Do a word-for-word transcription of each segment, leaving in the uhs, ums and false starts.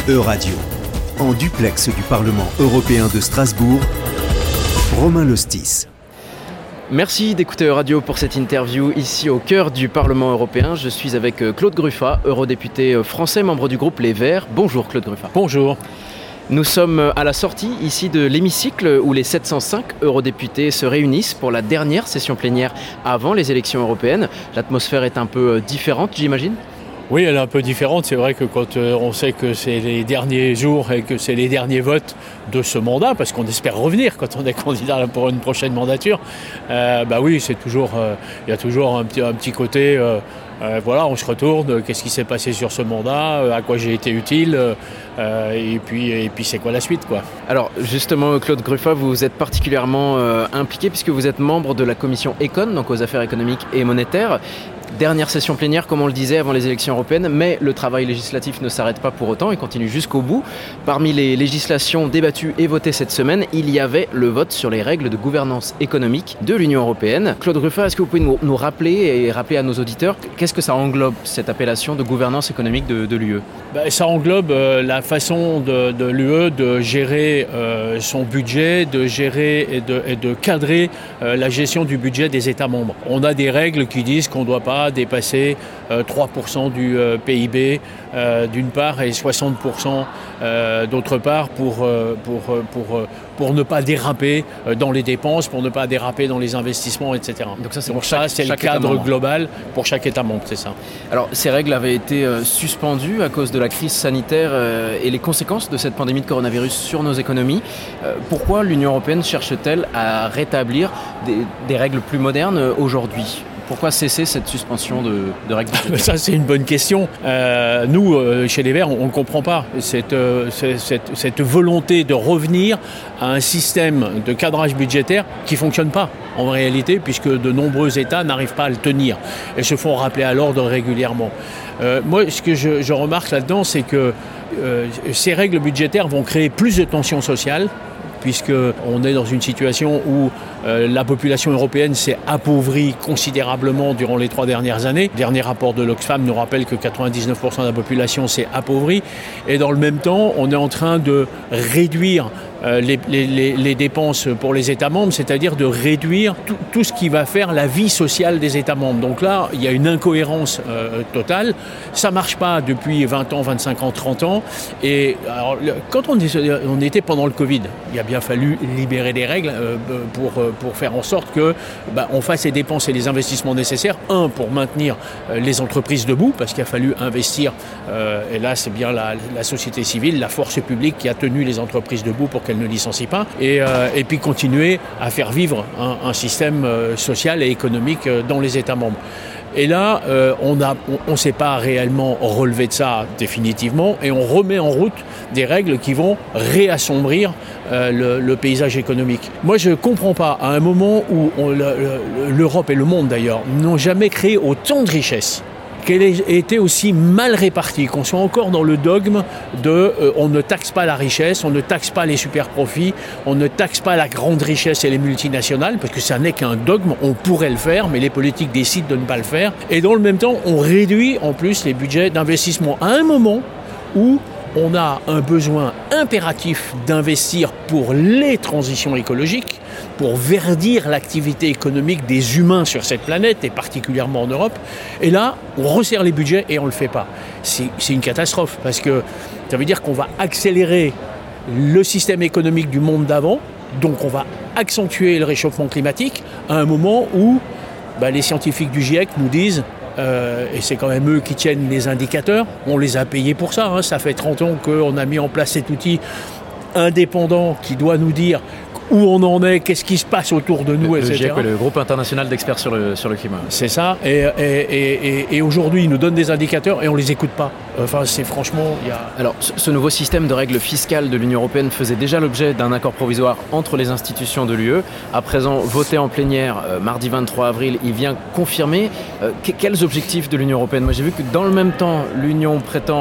Euradio, en duplex du Parlement européen de Strasbourg, Romain Lostis. Merci d'écouter Euradio pour cette interview ici au cœur du Parlement européen. Je suis avec Claude Gruffat, eurodéputé français, membre du groupe Les Verts. Bonjour Claude Gruffat. Bonjour. Nous sommes à la sortie ici de l'hémicycle où les sept cent cinq eurodéputés se réunissent pour la dernière session plénière avant les élections européennes. L'atmosphère est un peu différente, j'imagine ? Oui, elle est un peu différente. C'est vrai que quand on sait que c'est les derniers jours et que c'est les derniers votes de ce mandat, parce qu'on espère revenir quand on est candidat pour une prochaine mandature, euh, bah oui, c'est toujours, il euh, y a toujours un petit, un petit côté. Euh, Euh, voilà, on se retourne, qu'est-ce qui s'est passé sur ce mandat, à quoi j'ai été utile, euh, et puis, et puis c'est quoi la suite, quoi. Alors justement, Claude Gruffat, vous êtes particulièrement euh, impliqué puisque vous êtes membre de la commission Econ, donc aux affaires économiques et monétaires. Dernière session plénière, comme on le disait, avant les élections européennes, mais le travail législatif ne s'arrête pas pour autant, il continue jusqu'au bout. Parmi les législations débattues et votées cette semaine, il y avait le vote sur les règles de gouvernance économique de l'Union européenne. Claude Gruffat, est-ce que vous pouvez nous, nous rappeler et rappeler à nos auditeurs qu'est-ce que ça englobe, cette appellation de gouvernance économique de, de l'U E ? Ben, ça englobe euh, la façon de, de l'U E de gérer euh, son budget, de gérer et de, et de cadrer euh, la gestion du budget des États membres. On a des règles qui disent qu'on ne doit pas dépasser euh, trois pour cent du euh, P I B euh, d'une part et soixante pour cent euh, d'autre part pour, euh, pour, pour, pour ne pas déraper dans les dépenses, pour ne pas déraper dans les investissements, et cetera. Donc ça, c'est, pour chaque, ça, c'est le cadre global pour chaque État membre, c'est ça. Alors, ces règles avaient été euh, suspendues à cause de la crise sanitaire euh, et les conséquences de cette pandémie de coronavirus sur nos économies. Euh, pourquoi l'Union européenne cherche-t-elle à rétablir des, des règles plus modernes euh, aujourd'hui ? Pourquoi cesser cette suspension de, de règles budgétaires ? Ça, c'est une bonne question. Euh, nous, euh, chez les Verts, on ne comprend pas cette, euh, cette, cette volonté de revenir à un système de cadrage budgétaire qui ne fonctionne pas en réalité, puisque de nombreux États n'arrivent pas à le tenir et se font rappeler à l'ordre régulièrement. Euh, moi, ce que je, je remarque là-dedans, c'est que euh, ces règles budgétaires vont créer plus de tensions sociales, puisqu'on est dans une situation où euh, la population européenne s'est appauvrie considérablement durant les trois dernières années. Le dernier rapport de l'Oxfam nous rappelle que quatre-vingt-dix-neuf pour cent de la population s'est appauvrie. Et dans le même temps, on est en train de réduire euh, les, les, les dépenses pour les États membres, c'est-à-dire de réduire tout, tout ce qui va faire la vie sociale des États membres. Donc là, il y a une incohérence euh, totale. Ça ne marche pas depuis vingt ans, vingt-cinq ans, trente ans. Et alors, quand on, on était pendant le Covid, il a bien fallu libérer des règles euh, pour, pour faire en sorte que bah, on fasse les dépenses et les investissements nécessaires. Un, pour maintenir euh, les entreprises debout, parce qu'il a fallu investir, euh, et là c'est bien la, la société civile, la force publique qui a tenu les entreprises debout pour qu'elles ne licencient pas, et, euh, et puis continuer à faire vivre un, un système euh, social et économique euh, dans les États membres. Et là, euh, on ne on, on s'est pas réellement relevé de ça définitivement et on remet en route des règles qui vont réassombrir euh, le, le paysage économique. Moi, je ne comprends pas, à un moment où on, le, le, l'Europe et le monde d'ailleurs n'ont jamais créé autant de richesses, qu'elle ait été aussi mal répartie, qu'on soit encore dans le dogme de euh, on ne taxe pas la richesse, on ne taxe pas les super profits, on ne taxe pas la grande richesse et les multinationales, parce que ça n'est qu'un dogme, on pourrait le faire, mais les politiques décident de ne pas le faire. Et dans le même temps, on réduit en plus les budgets d'investissement à un moment où on a un besoin impératif d'investir pour les transitions écologiques, pour verdir l'activité économique des humains sur cette planète, et particulièrement en Europe. Et là, on resserre les budgets et on ne le fait pas. C'est, c'est une catastrophe, parce que ça veut dire qu'on va accélérer le système économique du monde d'avant, donc on va accentuer le réchauffement climatique à un moment où bah, les scientifiques du GIEC nous disent Euh, et c'est quand même eux qui tiennent les indicateurs, on les a payés pour ça, hein. Ça fait trente ans qu'on a mis en place cet outil indépendant qui doit nous dire où on en est, qu'est-ce qui se passe autour de nous, le, et cetera. Le GIEC, le groupe international d'experts sur le, sur le climat. C'est ça, et, et, et, et aujourd'hui ils nous donnent des indicateurs et on ne les écoute pas. Enfin, c'est franchement... Y a... Alors, ce nouveau système de règles fiscales de l'Union européenne faisait déjà l'objet d'un accord provisoire entre les institutions de l'U E. À présent, voté en plénière euh, mardi vingt-trois avril, il vient confirmer euh, que, quels objectifs de l'Union européenne. Moi, j'ai vu que dans le même temps, l'Union prétend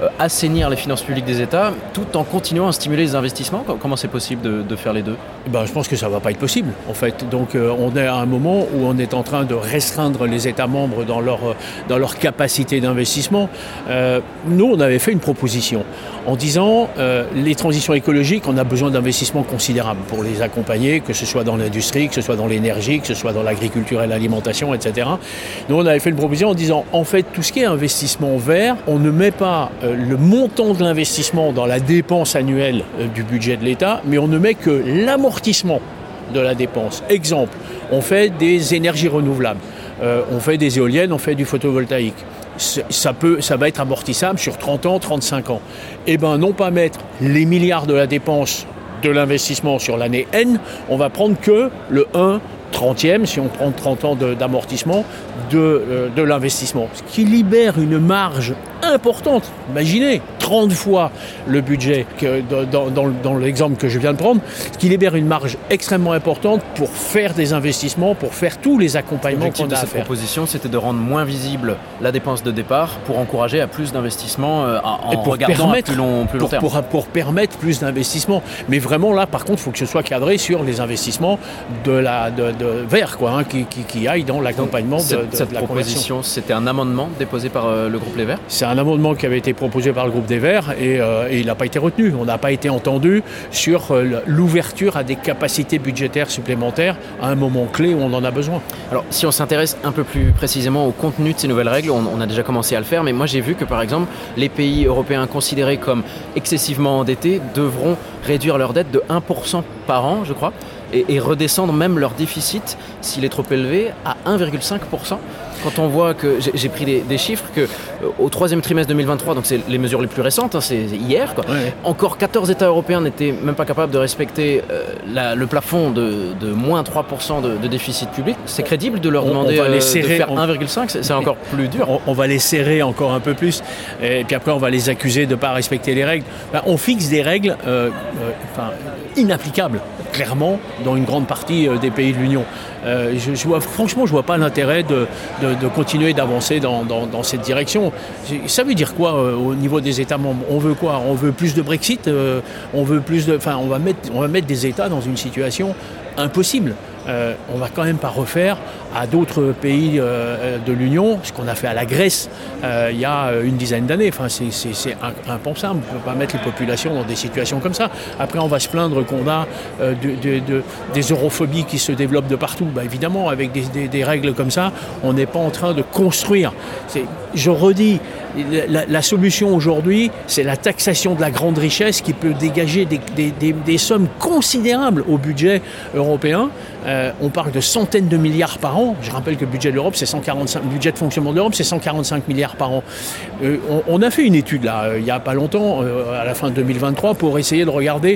euh, assainir les finances publiques des États tout en continuant à stimuler les investissements? Comment c'est possible de, de faire les deux? Ben, je pense que ça ne va pas être possible, en fait. Donc, euh, on est à un moment où on est en train de restreindre les États membres dans leur, dans leur capacité d'investissement. Euh, nous, on avait fait une proposition en disant euh, les transitions écologiques, on a besoin d'investissements considérables pour les accompagner, que ce soit dans l'industrie, que ce soit dans l'énergie, que ce soit dans l'agriculture et l'alimentation, et cetera. Nous, on avait fait une proposition en disant, en fait, tout ce qui est investissement vert, on ne met pas euh, le montant de l'investissement dans la dépense annuelle euh, du budget de l'État, mais on ne met que l'amortissement de la dépense. Exemple, on fait des énergies renouvelables, euh, on fait des éoliennes, on fait du photovoltaïque. Ça, peut, ça va être amortissable sur trente ans, trente-cinq ans. Eh bien, non pas mettre les milliards de la dépense de l'investissement sur l'année N, on va prendre que le un trentième, si on prend trente ans de, d'amortissement, de, euh, de l'investissement. Ce qui libère une marge importante. Imaginez, trente fois le budget que dans, dans, dans l'exemple que je viens de prendre, ce qui libère une marge extrêmement importante pour faire des investissements, pour faire tous les accompagnements qu'on a à faire. L'objectif de cette proposition, c'était de rendre moins visible la dépense de départ pour encourager à plus d'investissements euh, en Et pour regardant à plus long, plus long pour, terme. Pour, pour permettre plus d'investissements. Mais vraiment là, par contre, il faut que ce soit cadré sur les investissements de la, de, de vert, quoi, hein, qui, qui, qui aillent dans l'accompagnement Donc, de, cette, de, cette de la proposition, conversion. c'était un amendement déposé par euh, le groupe Les Verts. C'est un amendement qui avait été proposé par le groupe des Verts et, euh, et il n'a pas été retenu. On n'a pas été entendu sur euh, l'ouverture à des capacités budgétaires supplémentaires à un moment clé où on en a besoin. Alors, si on s'intéresse un peu plus précisément au contenu de ces nouvelles règles, on, on a déjà commencé à le faire, mais moi j'ai vu que par exemple, les pays européens considérés comme excessivement endettés devront réduire leur dette de un pour cent par an, je crois, et, et redescendre même leur déficit, s'il est trop élevé, à un virgule cinq pour cent. Quand on voit que, j'ai, j'ai pris des, des chiffres, que euh, au troisième trimestre deux mille vingt-trois, donc c'est les mesures les plus récentes, hein, c'est hier, quoi, ouais. Encore quatorze États européens n'étaient même pas capables de respecter euh, la, le plafond de, de moins trois pour cent de, de déficit public. C'est crédible de leur on, demander on va les euh, serrer, de faire on... un virgule cinq, c'est, c'est encore plus dur. On, on va les serrer encore un peu plus, et puis après on va les accuser de ne pas respecter les règles. Enfin, on fixe des règles euh, euh, enfin, inapplicables, clairement, dans une grande partie euh, des pays de l'Union. Euh, je, je vois, franchement, je ne vois pas l'intérêt de, de, de continuer d'avancer dans, dans, dans cette direction. Ça veut dire quoi euh, au niveau des États membres? On veut quoi? On veut plus de Brexit? euh, On veut plus de, enfin, on va mettre, on va mettre des États dans une situation impossible. Euh, on ne va quand même pas refaire à d'autres pays euh, de l'Union ce qu'on a fait à la Grèce euh, il y a une dizaine d'années. Enfin, c'est, c'est, c'est impensable. On ne peut pas mettre les populations dans des situations comme ça. Après, on va se plaindre qu'on a euh, de, de, de, des europhobies qui se développent de partout. Bah, évidemment, avec des, des, des règles comme ça, on n'est pas en train de construire. C'est, je redis, la, la solution aujourd'hui, c'est la taxation de la grande richesse qui peut dégager des, des, des, des sommes considérables au budget européen. Euh, on parle de centaines de milliards par an. Je rappelle que le budget de l'Europe, c'est cent quarante-cinq, le budget de fonctionnement de l'Europe, c'est cent quarante-cinq milliards par an. Euh, on, on a fait une étude là, euh, il n'y a pas longtemps, euh, à la fin de deux mille vingt-trois, pour essayer de regarder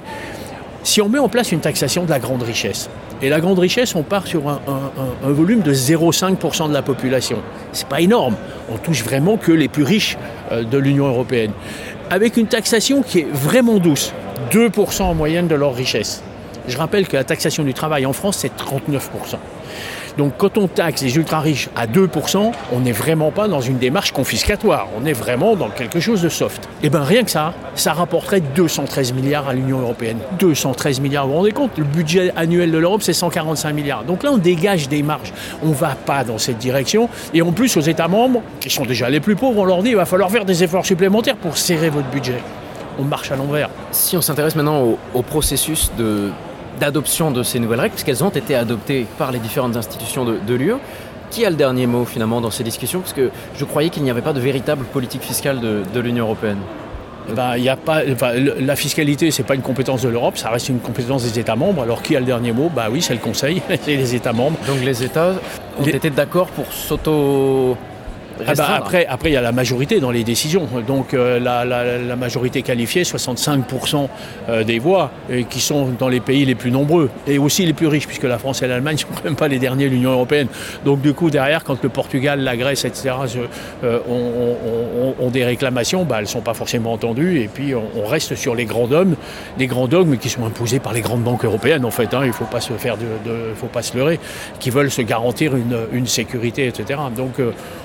si on met en place une taxation de la grande richesse. Et la grande richesse, on part sur un, un, un volume de zéro virgule cinq pour cent de la population. C'est pas énorme. On touche vraiment que les plus riches euh, de l'Union européenne. Avec une taxation qui est vraiment douce, deux pour cent en moyenne de leur richesse. Je rappelle que la taxation du travail en France, c'est trente-neuf pour cent. Donc quand on taxe les ultra-riches à deux pour cent, on n'est vraiment pas dans une démarche confiscatoire. On est vraiment dans quelque chose de soft. Et bien rien que ça, ça rapporterait deux cent treize milliards à l'Union européenne. deux cent treize milliards, vous vous rendez compte? Le budget annuel de l'Europe, c'est cent quarante-cinq milliards. Donc là, on dégage des marges. On ne va pas dans cette direction. Et en plus, aux États membres, qui sont déjà les plus pauvres, on leur dit qu'il va falloir faire des efforts supplémentaires pour serrer votre budget. On marche à l'envers. Si on s'intéresse maintenant au, au processus de... d'adoption de ces nouvelles règles, puisqu'elles ont été adoptées par les différentes institutions de, de l'U E. Qui a le dernier mot finalement dans ces discussions? Parce que je croyais qu'il n'y avait pas de véritable politique fiscale de, de l'Union européenne. Ben, y a pas, enfin, la fiscalité, c'est pas une compétence de l'Europe, ça reste une compétence des États membres. Alors qui a le dernier mot? Bah oui, c'est le Conseil, c'est les États membres. Donc les États ont les... été d'accord pour s'auto... Ah bah après, après, il y a la majorité dans les décisions. Donc euh, la, la, la majorité qualifiée, soixante-cinq pour cent des voix, et qui sont dans les pays les plus nombreux et aussi les plus riches, puisque la France et l'Allemagne ne sont quand même pas les derniers de l'Union européenne. Donc du coup, derrière, quand le Portugal, la Grèce, et cetera euh, ont, ont, ont des réclamations, bah, elles ne sont pas forcément entendues. Et puis on, on reste sur les grands dogmes, les grands dogmes qui sont imposés par les grandes banques européennes, en fait. Hein, il ne faut pas se faire de, de, faut pas se leurrer, qui veulent se garantir une, une sécurité, et cetera. Donc euh,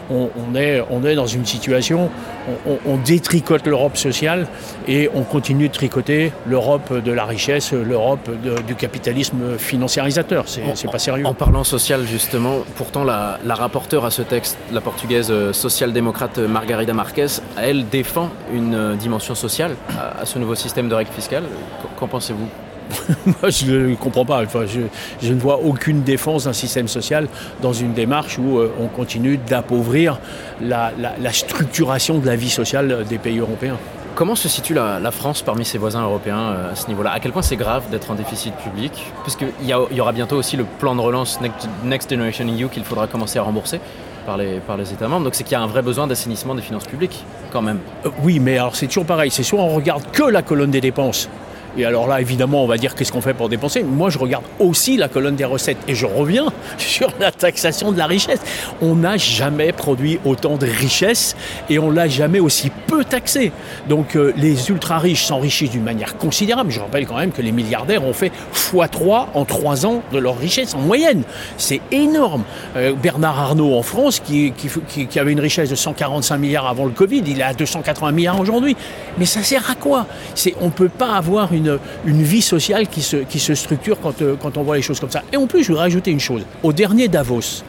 on, on, est, on est dans une situation, on, on détricote l'Europe sociale et on continue de tricoter l'Europe de la richesse, l'Europe de, du capitalisme financiarisateur. C'est, en, c'est pas sérieux. En parlant social, justement, pourtant la, la rapporteure à ce texte, la portugaise social-démocrate Margarida Marques, elle défend une dimension sociale à, à ce nouveau système de règles fiscales. Qu'en pensez-vous ? Moi, je ne comprends pas. Enfin, je, je ne vois aucune défense d'un système social dans une démarche où euh, on continue d'appauvrir la, la, la structuration de la vie sociale des pays européens. Comment se situe la, la France parmi ses voisins européens euh, à ce niveau-là ? À quel point c'est grave d'être en déficit public ? Puisqu'il y, y aura bientôt aussi le plan de relance Next, Next Generation E U qu'il faudra commencer à rembourser par les, par les États membres. Donc c'est qu'il y a un vrai besoin d'assainissement des finances publiques, quand même. Euh, oui, mais alors c'est toujours pareil. C'est soit on regarde que la colonne des dépenses. Et alors là, évidemment, on va dire qu'est-ce qu'on fait pour dépenser. Moi, je regarde aussi la colonne des recettes. Et je reviens sur la taxation de la richesse. On n'a jamais produit autant de richesse et on l'a jamais aussi peu taxé. Donc, euh, les ultra-riches s'enrichissent d'une manière considérable. Je rappelle quand même que les milliardaires ont fait fois trois en trois ans de leur richesse en moyenne. C'est énorme. Euh, Bernard Arnault en France, qui, qui, qui, qui avait une richesse de cent quarante-cinq milliards avant le Covid, il est à deux cent quatre-vingts milliards aujourd'hui. Mais ça sert à quoi ? C'est, on ne peut pas avoir une Une, une vie sociale qui se, qui se structure quand, euh, quand on voit les choses comme ça. Et en plus, je voudrais rajouter une chose. Au dernier Davos,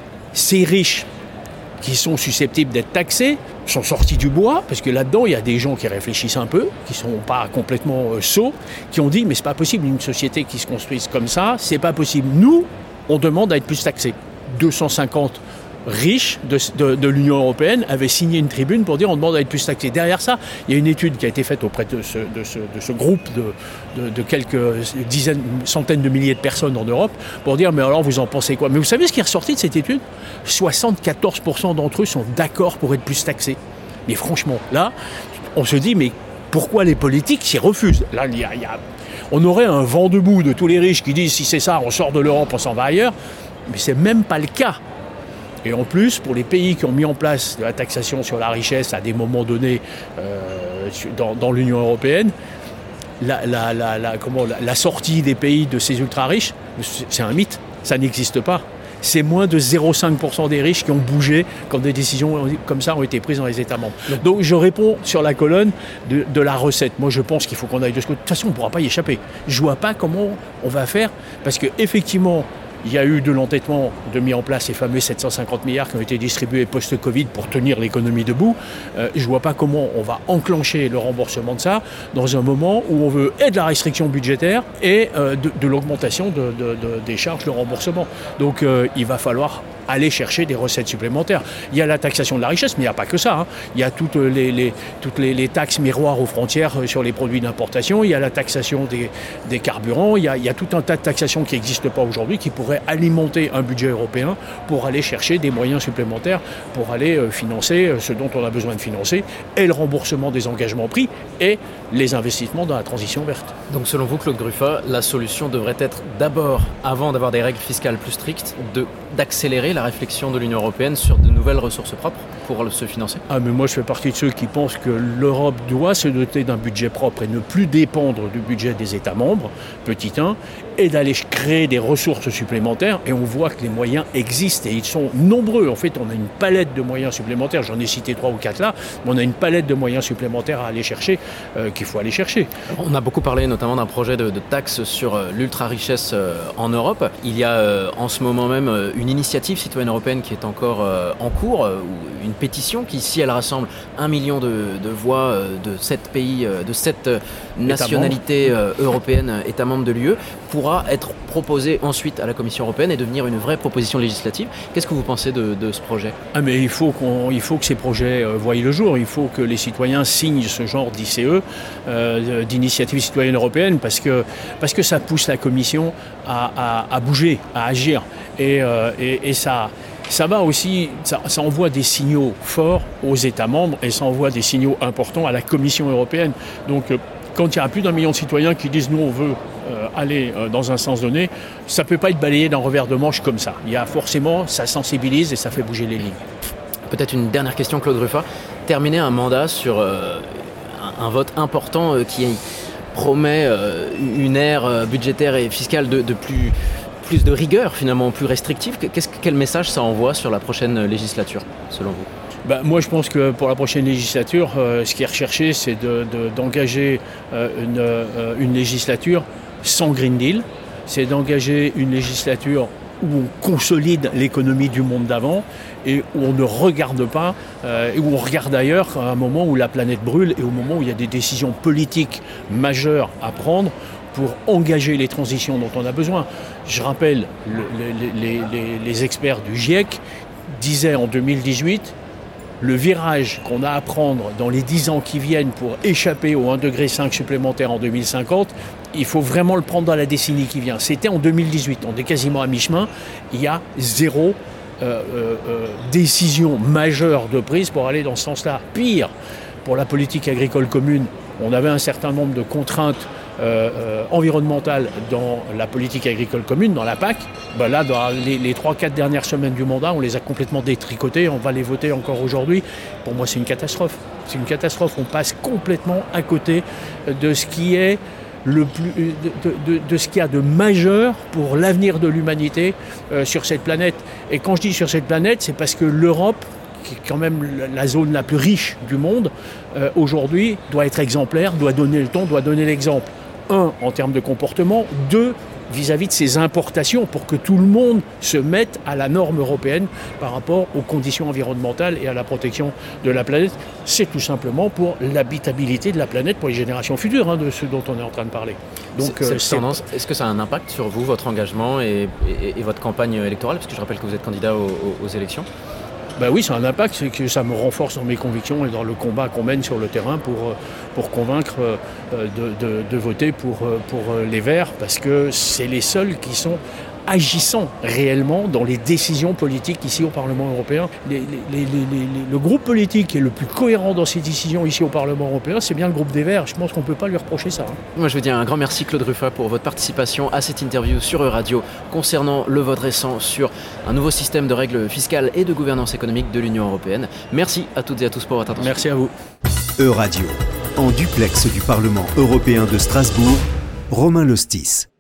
ces riches qui sont susceptibles d'être taxés sont sortis du bois, parce que là-dedans, il y a des gens qui réfléchissent un peu, qui ne sont pas complètement euh, sots, qui ont dit, mais c'est pas possible, une société qui se construise comme ça, c'est pas possible. Nous, on demande à être plus taxés. deux cent cinquante riches de, de, de l'Union européenne avaient signé une tribune pour dire on demande à être plus taxé. Derrière ça, il y a une étude qui a été faite auprès de ce, de ce, de ce groupe de, de, de quelques dizaines, centaines de milliers de personnes en Europe pour dire mais alors vous en pensez quoi ? Mais vous savez ce qui est ressorti de cette étude ? soixante-quatorze pour cent d'entre eux sont d'accord pour être plus taxés. Mais franchement, là, on se dit mais pourquoi les politiques s'y refusent ? Là, il y a, il y a, on aurait un vent debout de tous les riches qui disent si c'est ça, on sort de l'Europe, on s'en va ailleurs. Mais c'est même pas le cas. Et en plus, pour les pays qui ont mis en place de la taxation sur la richesse à des moments donnés euh, dans, dans l'Union européenne, la, la, la, la, comment, la, la sortie des pays de ces ultra-riches, c'est un mythe, ça n'existe pas. C'est moins de zéro virgule cinq pour cent des riches qui ont bougé quand des décisions comme ça ont été prises dans les États membres. Donc je réponds sur la colonne de, de la recette. Moi je pense qu'il faut qu'on aille de ce côté. De toute façon on ne pourra pas y échapper. Je ne vois pas comment on va faire, parce qu'effectivement, il y a eu de l'entêtement de mis en place ces fameux sept cent cinquante milliards qui ont été distribués post-Covid pour tenir l'économie debout. Euh, je ne vois pas comment on va enclencher le remboursement de ça dans un moment où on veut et de la restriction budgétaire et euh, de, de l'augmentation de, de, de, des charges de remboursement. Donc euh, il va falloir aller chercher des recettes supplémentaires. Il y a la taxation de la richesse, mais il n'y a pas que ça. Hein. Il y a toutes les, les, toutes les, les taxes miroirs aux frontières sur les produits d'importation, il y a la taxation des, des carburants, il y, a, il y a tout un tas de taxations qui n'existent pas aujourd'hui, qui pourraient alimenter un budget européen pour aller chercher des moyens supplémentaires, pour aller euh, financer ce dont on a besoin de financer, et le remboursement des engagements pris, et les investissements dans la transition verte. Donc selon vous, Claude Gruffat, la solution devrait être d'abord, avant d'avoir des règles fiscales plus strictes, de, d'accélérer la réflexion de l'Union européenne sur de nouvelles ressources propres pour se financer ? Ah mais moi je fais partie de ceux qui pensent que l'Europe doit se doter d'un budget propre et ne plus dépendre du budget des États membres, petit un, et d'aller créer des ressources supplémentaires. Et on voit que les moyens existent et ils sont nombreux. En fait, on a une palette de moyens supplémentaires. J'en ai cité trois ou quatre là, mais on a une palette de moyens supplémentaires à aller chercher, euh, qu'il faut aller chercher. On a beaucoup parlé notamment d'un projet de, de taxe sur euh, l'ultra-richesse euh, en Europe. Il y a euh, en ce moment même euh, une initiative citoyenne européenne qui est encore euh, en cours, euh, une pétition qui, si elle rassemble un million de, de voix euh, de sept pays, euh, de sept euh, nationalités euh, européennes, États membres de l'U E, pourra être proposée ensuite à la Commission européenne et devenir une vraie proposition législative. Qu'est-ce que vous pensez de, de ce projet ? Ah mais il faut, qu'on, il faut que ces projets euh, voient le jour. Il faut que les citoyens signent ce genre d'I C E, euh, d'initiative citoyenne européenne, parce que, parce que ça pousse la Commission à, à, à bouger, à agir. Et, euh, et, et ça... Ça va aussi, ça, ça envoie des signaux forts aux États membres et ça envoie des signaux importants à la Commission européenne. Donc, euh, quand il y a plus d'un million de citoyens qui disent « nous, on veut euh, aller euh, dans un sens donné », ça ne peut pas être balayé d'un revers de manche comme ça. Il y a forcément, ça sensibilise et ça fait bouger les lignes. Peut-être une dernière question, Claude Gruffat. Terminer un mandat sur euh, un, un vote important euh, qui promet euh, une ère budgétaire et fiscale de, de plus... plus de rigueur, finalement, plus restrictive. Qu'est-ce, quel message ça envoie sur la prochaine législature, selon vous ? Ben, moi, je pense que pour la prochaine législature, euh, ce qui est recherché, c'est de, de, d'engager euh, une, euh, une législature sans Green Deal. C'est d'engager une législature où on consolide l'économie du monde d'avant et où on ne regarde pas, euh, et où on regarde ailleurs à un moment où la planète brûle et au moment où il y a des décisions politiques majeures à prendre pour engager les transitions dont on a besoin. Je rappelle, le, les, les, les experts du GIEC disaient en deux mille dix-huit, le virage qu'on a à prendre dans les dix ans qui viennent pour échapper au un degré cinq supplémentaire en deux mille cinquante, il faut vraiment le prendre dans la décennie qui vient. C'était en deux mille dix-huit, on est quasiment à mi-chemin, il y a zéro euh, euh, décision majeure de prise pour aller dans ce sens-là. Pire, pour la politique agricole commune, on avait un certain nombre de contraintes Euh, euh, environnementale dans la politique agricole commune, dans la P A C, ben là, dans les, les trois quatre dernières semaines du mandat, on les a complètement détricotées, on va les voter encore aujourd'hui. Pour moi, c'est une catastrophe. C'est une catastrophe. On passe complètement à côté de ce qui est le plus, de, de, de ce qu'il y a de majeur pour l'avenir de l'humanité euh, sur cette planète. Et quand je dis sur cette planète, c'est parce que l'Europe, qui est quand même la zone la plus riche du monde, euh, aujourd'hui, doit être exemplaire, doit donner le ton, doit donner l'exemple. Un, en termes de comportement. Deux, vis-à-vis de ses importations, pour que tout le monde se mette à la norme européenne par rapport aux conditions environnementales et à la protection de la planète. C'est tout simplement pour l'habitabilité de la planète pour les générations futures, hein, de ce dont on est en train de parler. Donc, c'est, euh, c'est... Tendance, est-ce que ça a un impact sur vous, votre engagement et, et, et votre campagne électorale ? Parce que je rappelle que vous êtes candidat aux, aux, aux élections. Ben oui, ça a un impact, c'est que ça me renforce dans mes convictions et dans le combat qu'on mène sur le terrain pour, pour convaincre de, de, de voter pour, pour les Verts, parce que c'est les seuls qui sont agissant réellement dans les décisions politiques ici au Parlement européen. Les, les, les, les, les, le groupe politique qui est le plus cohérent dans ces décisions ici au Parlement européen, c'est bien le groupe des Verts. Je pense qu'on ne peut pas lui reprocher ça. Hein. Moi, je veux dire un grand merci, Claude Ruffa, pour votre participation à cette interview sur Euradio concernant le vote récent sur un nouveau système de règles fiscales et de gouvernance économique de l'Union européenne. Merci à toutes et à tous pour votre attention. Merci à vous. Euradio, en duplex du Parlement européen de Strasbourg, Romain Lostis.